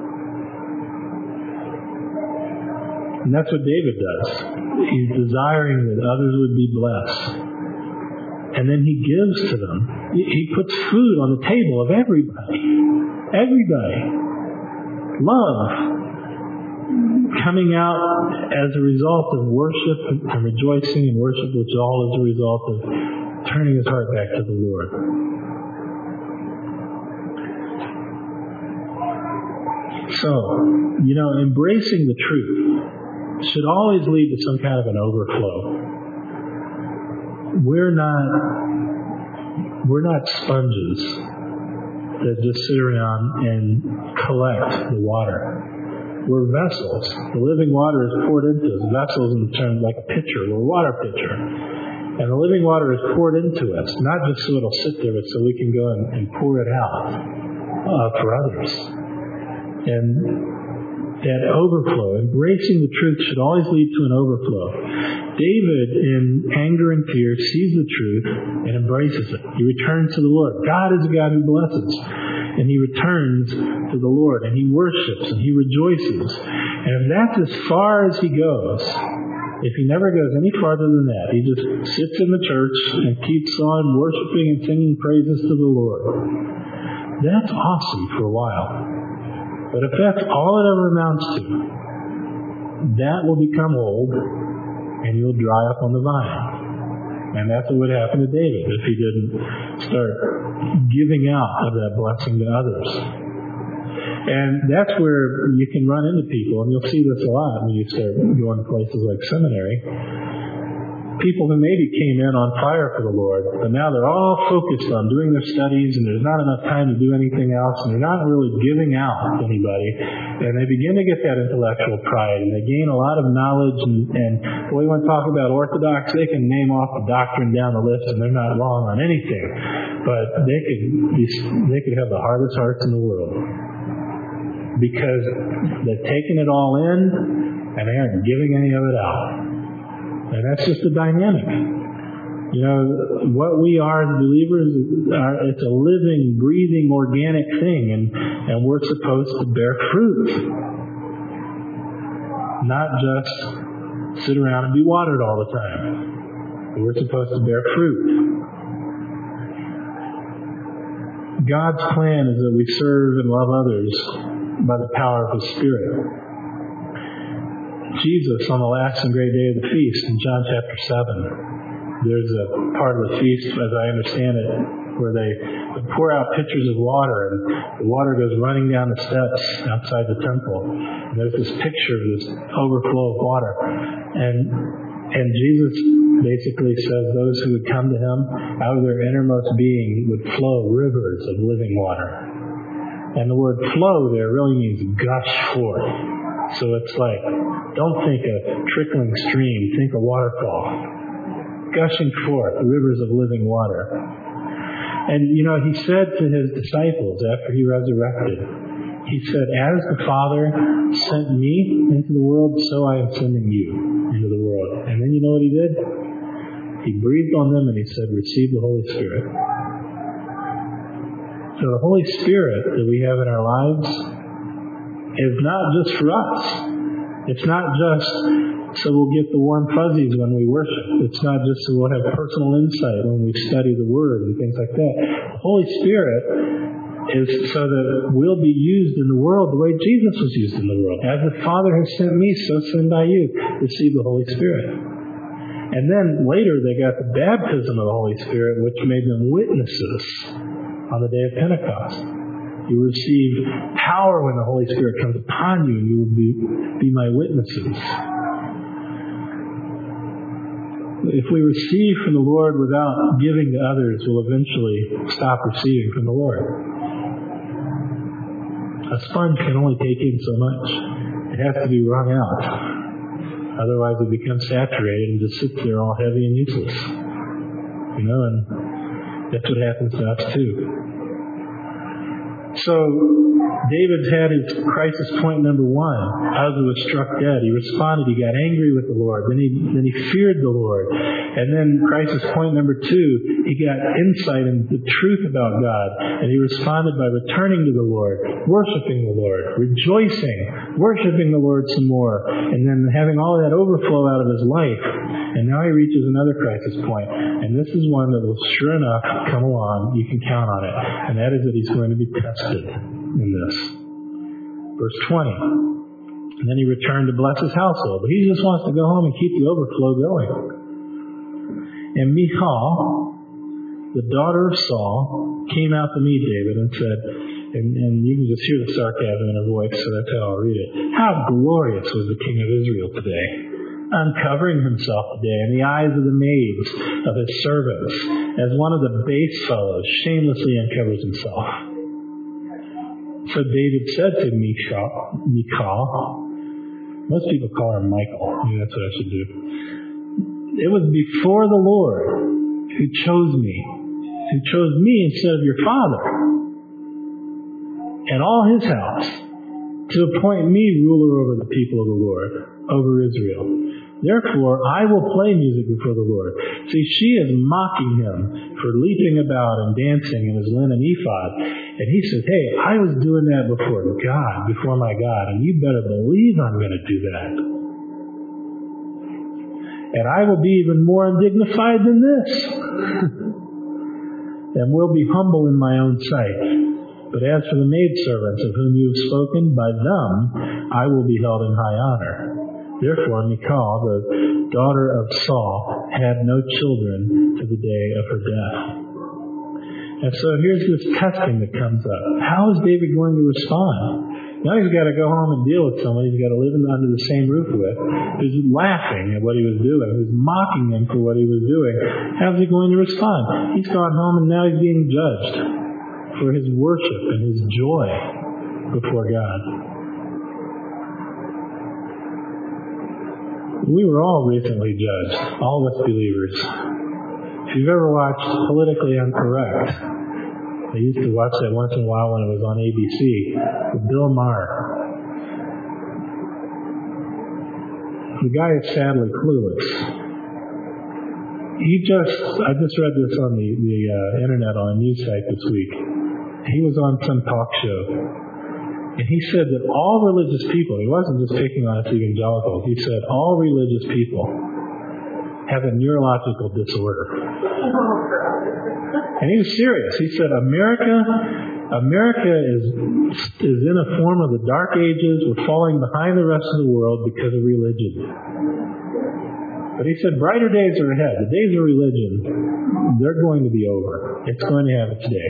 And that's what David does. He's desiring that others would be blessed. And then he gives to them. He puts food on the table of everybody. Everybody. Love. coming out as a result of worship and rejoicing and worship, which all is a result of turning his heart back to the Lord. So, embracing the truth should always lead to some kind of an overflow. We're not sponges that just sit around and collect the water. We're vessels. The living water is poured into us. Vessels in terms like a pitcher. We're a water pitcher. And the living water is poured into us, not just so it'll sit there, but so we can go and pour it out for others. And that overflow, embracing the truth, should always lead to an overflow. David, in anger and fear, sees the truth and embraces it. He returns to the Lord. God is a God who blesses. And he returns to the Lord, and he worships, and he rejoices. And if that's as far as he goes, if he never goes any farther than that, he just sits in the church and keeps on worshiping and singing praises to the Lord, that's awesome for a while. But if that's all it ever amounts to, that will become old and you'll dry up on the vine. And that's what would happen to David if he didn't start giving out of that blessing to others. And that's where you can run into people, and you'll see this a lot when you start going to places like seminary. People who maybe came in on fire for the Lord, but now they're all focused on doing their studies, and there's not enough time to do anything else, and they're not really giving out to anybody. And they begin to get that intellectual pride, and they gain a lot of knowledge. And when we want to talk about Orthodox, they can name off the doctrine down the list, and they're not wrong on anything. But they could have the hardest hearts in the world, because they're taking it all in, and they aren't giving any of it out. And that's just the dynamic. What we are as believers, it's a living, breathing, organic thing, and we're supposed to bear fruit. Not just sit around and be watered all the time. We're supposed to bear fruit. God's plan is that we serve and love others by the power of His Spirit. Jesus, on the last and great day of the feast, in John chapter 7, there's a part of the feast, as I understand it, where they pour out pitchers of water, and the water goes running down the steps outside the temple. And there's this picture of this overflow of water. And Jesus basically says those who would come to Him, out of their innermost being would flow rivers of living water. And the word flow there really means gush forth. So it's like, don't think a trickling stream, think a waterfall. Gushing forth, rivers of living water. And, He said to His disciples after He resurrected, He said, as the Father sent me into the world, so I am sending you into the world. And then you know what He did? He breathed on them and He said, receive the Holy Spirit. So the Holy Spirit that we have in our lives is not just for us. It's not just so we'll get the warm fuzzies when we worship. It's not just so we'll have personal insight when we study the Word and things like that. The Holy Spirit is so that we'll be used in the world the way Jesus was used in the world. As the Father has sent me, so send I you. Receive the Holy Spirit. And then later they got the baptism of the Holy Spirit, which made them witnesses on the day of Pentecost. You receive power when the Holy Spirit comes upon you, and you will be my witnesses. If we receive from the Lord without giving to others, we'll eventually stop receiving from the Lord. A sponge can only take in so much. It has to be wrung out. Otherwise it becomes saturated and just sits there all heavy and useless. And that's what happens to us too. So David's had his crisis point number one. Uzzah was struck dead. He responded. He got angry with the Lord. Then he feared the Lord. And then crisis point number two, he got insight into the truth about God. And he responded by returning to the Lord, worshiping the Lord, rejoicing, worshiping the Lord some more, and then having all that overflow out of his life. And now he reaches another crisis point. And this is one that will sure enough come along. You can count on it. And that is that he's going to be tested in this. Verse 20. And then he returned to bless his household. But he just wants to go home and keep the overflow going. And Michal, the daughter of Saul, came out to meet David and said, and you can just hear the sarcasm in her voice, so that's how I'll read it. How glorious was the king of Israel today, uncovering himself today in the eyes of the maids of his servants, as one of the base fellows shamelessly uncovers himself. So David said to Michal, most people call her Michael. Maybe that's what I should do. It was before the Lord who chose me instead of your father and all his house to appoint me ruler over the people of the Lord, over Israel. Therefore, I will play music before the Lord. See, she is mocking him for leaping about and dancing in his linen ephod. And he says, hey, I was doing that before my God, and you better believe I'm going to do that. And I will be even more undignified than this. And will be humble in my own sight. But as for the maidservants of whom you have spoken, by them I will be held in high honor. Therefore Michal, the daughter of Saul, had no children to the day of her death. And so here's this testing that comes up. How is David going to respond? Now he's got to go home and deal with someone he's got to live under the same roof with, who's laughing at what he was doing, who's mocking him for what he was doing. How's he going to respond? He's gone home and now he's being judged for his worship and his joy before God. We were all recently judged, all us believers. If you've ever watched Politically Incorrect, I used to watch that once in a while when it was on ABC, with Bill Maher. The guy is sadly clueless. I just read this on the internet on a news site this week. He was on some talk show, and he said that all religious people, he wasn't just picking on us evangelicals, he said all religious people have a neurological disorder. And he was serious. He said America is in a form of the Dark Ages. We're falling behind the rest of the world because of religion. But he said brighter days are ahead. The days of religion, they're going to be over. It's going to have its day.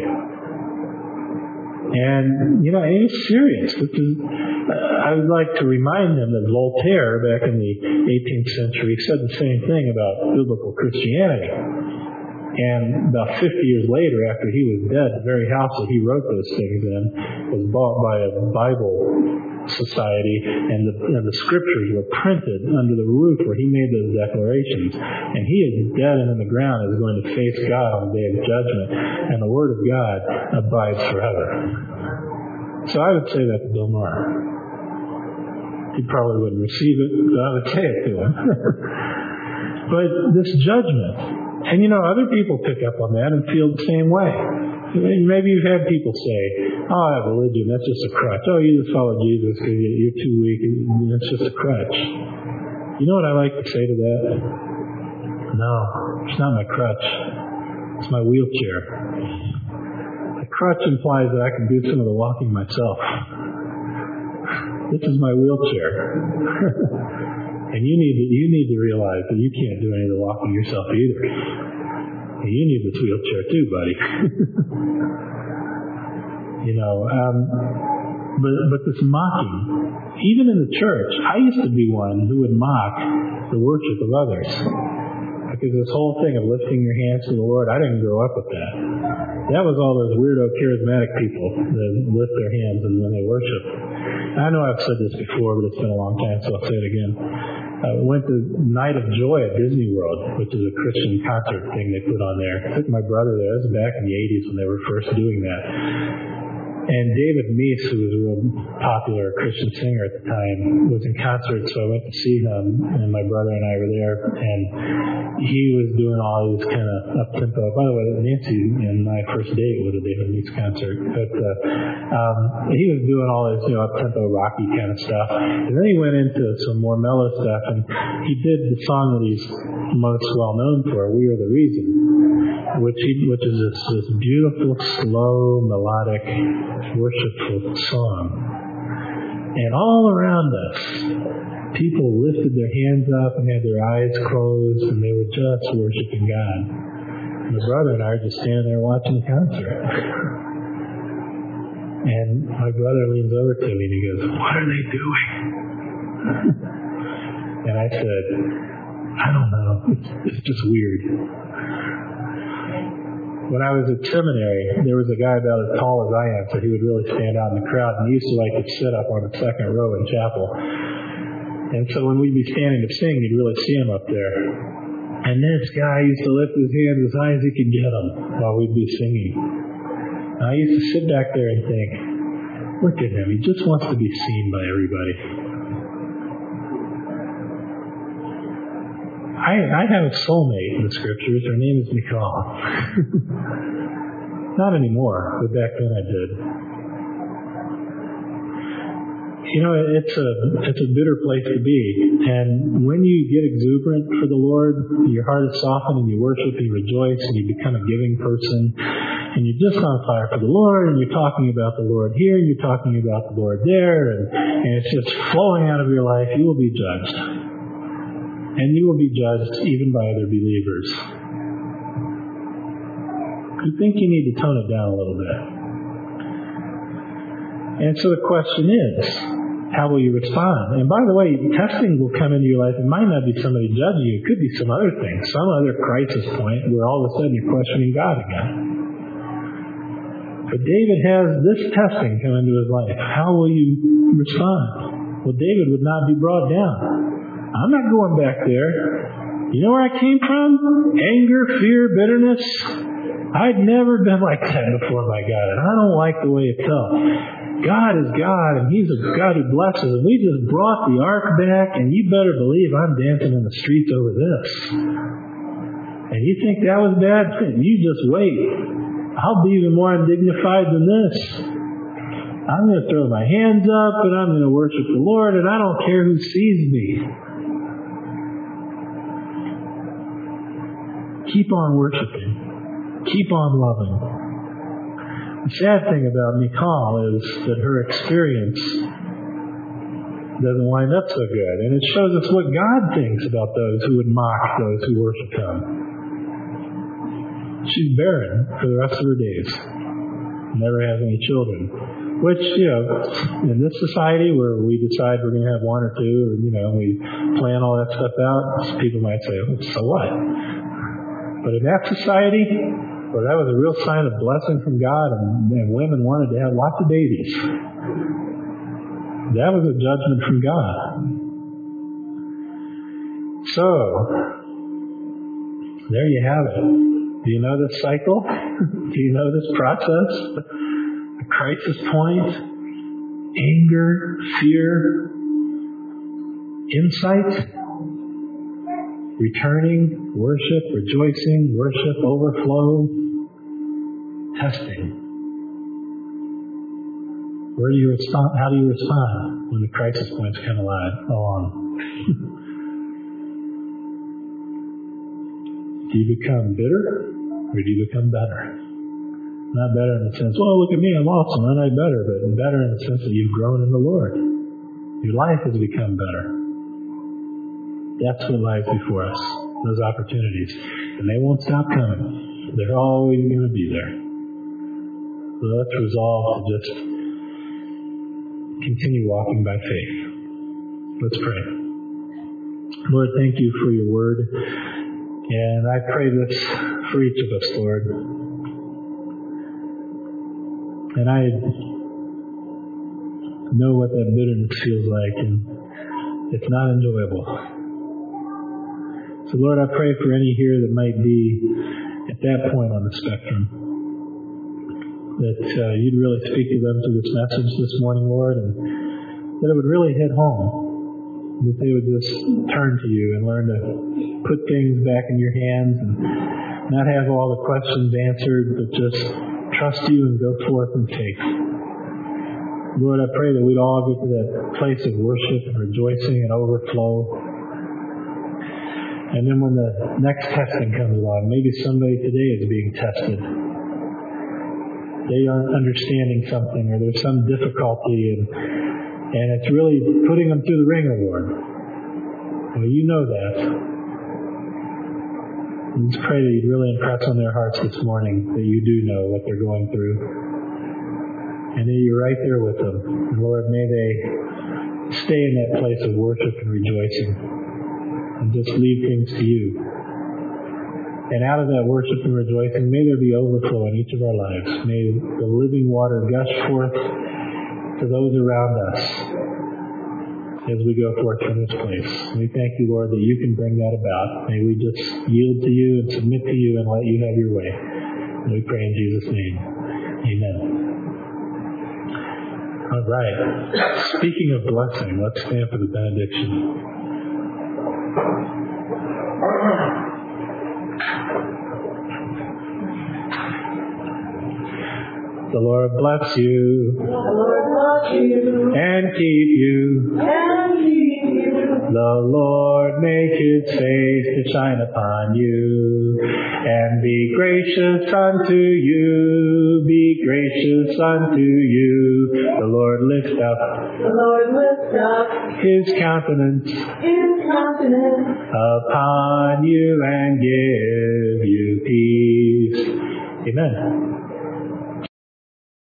And, he was serious. I would like to remind them that Voltaire, back in the 18th century, said the same thing about biblical Christianity. And about 50 years later, after he was dead, the very house that he wrote those things in was bought by a Bible society, and the scriptures were printed under the roof where he made those declarations. And he is dead and in the ground, is going to face God on the day of judgment, and the Word of God abides forever. So I would say that to Bill Maher. He probably wouldn't receive it, but I would say it to him. But this judgment, and other people pick up on that and feel the same way. Maybe you've had people say, oh, I have religion, that's just a crutch. Oh, you just follow Jesus because you're too weak, and it's just a crutch. You know what I like to say to that? No, it's not my crutch. It's my wheelchair. The crutch implies that I can do some of the walking myself. This is my wheelchair. And you need to realize that you can't do any of the walking yourself either. And you need this wheelchair too, buddy. But this mocking, even in the church, I used to be one who would mock the worship of others. Because this whole thing of lifting your hands to the Lord, I didn't grow up with that. That was all those weirdo charismatic people that lift their hands and when they worship. I know I've said this before, but it's been a long time, so I'll say it again. We went to Night of Joy at Disney World, which is a Christian concert thing they put on there. I took my brother there. It was back in the 80s when they were first doing that. And David Meese, who was a real popular Christian singer at the time, was in concert, so I went to see him, and my brother and I were there, and he was doing all this kind of up-tempo. By the way, Nancy and my first date was a David Meese concert, but he was doing all this up-tempo, rocky kind of stuff. And then he went into some more mellow stuff, and he did the song that he's most well known for, We Are the Reason, which is this beautiful, slow, melodic, worshipful song. And all around us, people lifted their hands up and had their eyes closed, and they were just worshiping God. My brother and I are just standing there watching the concert. And my brother leans over to me and he goes, "What are they doing?" And I said, "I don't know. It's just weird." When I was at seminary, there was a guy about as tall as I am, so he would really stand out in the crowd, and he used to like to sit up on the second row in chapel. And so when we'd be standing to sing, you'd really see him up there. And this guy used to lift his hands as high as he could get them while we'd be singing. And I used to sit back there and think, look at him, he just wants to be seen by everybody. I have a soulmate in the scriptures. Her name is Nicole. Not anymore, but back then I did. You know, it's a bitter place to be. And when you get exuberant for the Lord, your heart is softened and you worship and you rejoice and you become a giving person. And you're just on fire for the Lord, and you're talking about the Lord here, and you're talking about the Lord there, and it's just flowing out of your life, you will be judged. And you will be judged even by other believers. You think you need to tone it down a little bit. And so the question is, how will you respond? And by the way, testing will come into your life. It might not be somebody judging you. It could be some other thing, some other crisis point where all of a sudden you're questioning God again. But David has this testing come into his life. How will you respond? Well, David would not be brought down. I'm not going back there. You know where I came from? Anger, fear, bitterness. I'd never been like that before by God, and I don't like the way it felt. God is God, and He's a God who blesses. And we just brought the ark back, and you better believe I'm dancing in the streets over this. And you think that was bad? You just wait. I'll be even more undignified than this. I'm going to throw my hands up and I'm going to worship the Lord, and I don't care who sees me. Keep on worshiping. Keep on loving. The sad thing about Michal is that her experience doesn't wind up so good. And it shows us what God thinks about those who would mock those who worship Him. She's barren for the rest of her days. Never has any children. Which, in this society where we decide we're going to have one or two, or, we plan all that stuff out, people might say, well, so what? But in that society, where that was a real sign of blessing from God, and women wanted to have lots of babies, that was a judgment from God. So, there you have it. Do you know this cycle? Do you know this process? A crisis point, anger, fear, insight, returning, worship, rejoicing, worship, overflow, testing. Where do you respond? How do you respond when the crisis points come along? Do you become bitter, or do you become better? Not better in the sense, well, look at me, I'm awesome, aren't I better? But better in the sense that you've grown in the Lord. Your life has become better. That's what lies before us, those opportunities. And they won't stop coming. They're always going to be there. So let's resolve to just continue walking by faith. Let's pray. Lord, thank you for your word. And I pray this for each of us, Lord. And I know what that bitterness feels like, and it's not enjoyable. So, Lord, I pray for any here that might be at that point on the spectrum, that you'd really speak to them through this message this morning, Lord, and that it would really hit home. That they would just turn to you and learn to put things back in your hands and not have all the questions answered, but just trust you and go forth in faith. Lord, I pray that we'd all get to that place of worship and rejoicing and overflow. And then when the next testing comes along, maybe somebody today is being tested. They aren't understanding something, or there's some difficulty, and And it's really putting them through the ringer, Lord. Well, you know that. Let's pray that you'd really impress on their hearts this morning that you do know what they're going through. And that you're right there with them. And Lord, may they stay in that place of worship and rejoicing. And just leave things to you. And out of that worship and rejoicing, may there be overflow in each of our lives. May the living water gush forth to those around us as we go forth from this place. We thank you, Lord, that you can bring that about. May we just yield to you and submit to you and let you have your way. And we pray in Jesus' name. Amen. All right. Speaking of blessing, let's stand for the benediction. The Lord bless you. The Lord bless you. And keep you. And keep you. The Lord make his face to shine upon you. And be gracious unto you. Be gracious unto you. The Lord lift up. The Lord lift up his countenance. his countenance Upon you and give you peace. Amen.